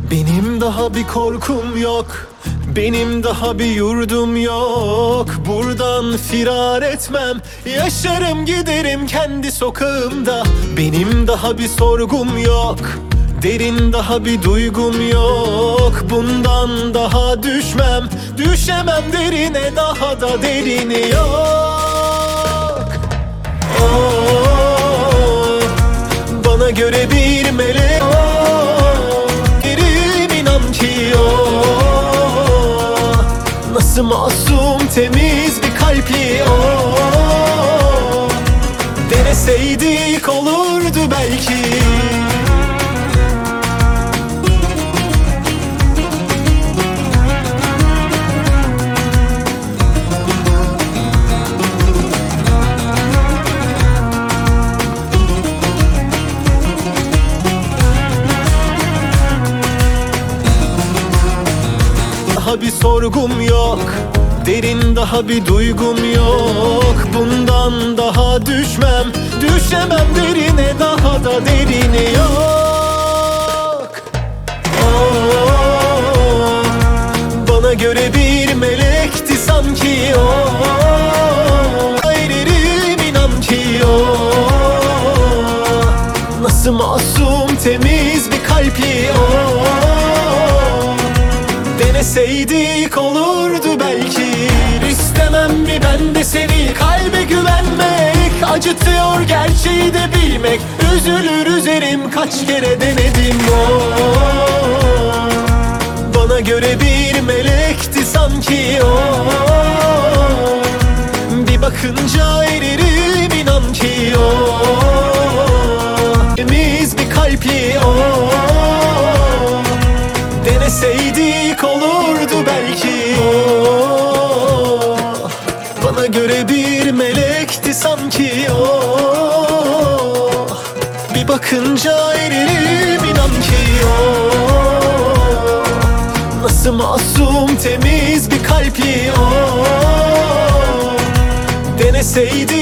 Benim daha bir korkum yok, benim daha bir yurdum yok. Buradan firar etmem, yaşarım giderim kendi sokağımda. Benim daha bir sorgum yok, derin daha bir duygum yok. Bundan daha düşmem, düşemem derine, daha da derini yok. Oh, bana göre bir melek inan ki yok. Nasıl masum temiz bir kalpli o. Deneseydik olurdu belki. Daha bir sorgum yok, derin daha bir duygum yok. Bundan daha düşmem, düşemem derine, daha da derini yok. Oh, bana göre bir melekti sanki o. Hayrerim inan ki o. Nasıl masum temiz bir kalpli o. Deneseydik olurdu belki. İstemem mi ben de seni, kalbe güvenmek acıtıyor gerçeği de bilmek. Üzülür üzerim kaç kere denedim o. Bana göre bir melekti sanki o. Bir bakınca eririm inan ki o. Temiz bir kalpli o. Deneseydik olurdu belki. Oh, bana göre bir melekti sanki o. Bir bakınca eririm inan ki o. Nasıl masum temiz bir kalpli o. Deneseydik